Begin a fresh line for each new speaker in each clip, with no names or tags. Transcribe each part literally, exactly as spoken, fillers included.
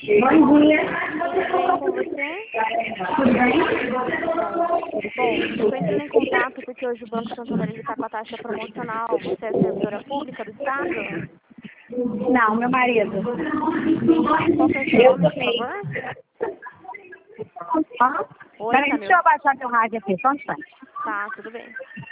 Bom dia.
Tudo bem com você?
Tudo bem?
Bom, eu estou entrando em contato porque hoje o Banco Santander está com a taxa promocional. Você é servidora pública do Estado?
Não, meu marido.
Entendi. Qual que é o seu
Eu
nome, por
também.
favor?
Ah,
Oi,
peraí, deixa
Camila.
eu abaixar meu rádio aqui, só um instante.
Tá, tudo bem.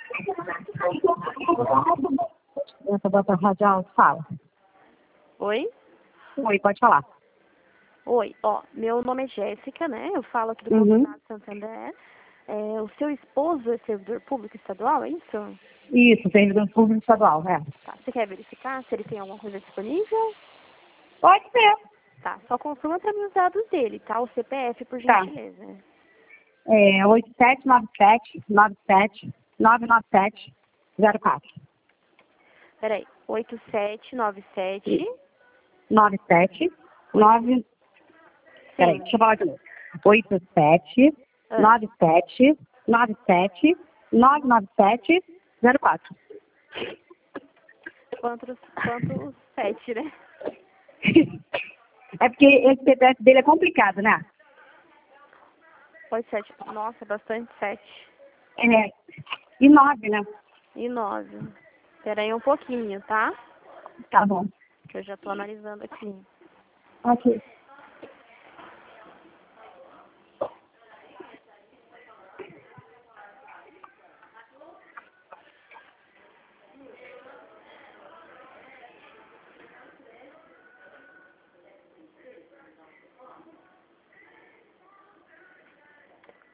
Essa bota rádio alto, fala.
Oi?
Oi, pode falar.
Oi, ó, meu nome é Jéssica, né? Eu falo aqui do Banco
Uhum.
Estado de Santander. É, o seu esposo é servidor público estadual, é isso?
Isso, servidor público estadual, é.
Tá, você quer verificar se ele tem alguma coisa disponível?
Pode ser.
Tá, só confirma para mim os dados dele, tá? O C P F, por
Tá.
gentileza.
É oito sete nove sete nove sete nove nove sete zero quatro.
Peraí, oito sete nove sete.
nove sete nove. Peraí,
Sim.
deixa eu falar de novo. oito sete
Ah,
nove sete nove sete nove nove sete zero quatro.
quantos, quantos sete, né?
É porque esse C P F dele é complicado, né?
oito, sete. Nossa, bastante sete.
É. E nove, né?
E nove. Peraí um pouquinho, tá?
Tá bom.
Que eu já tô analisando aqui.
Ok.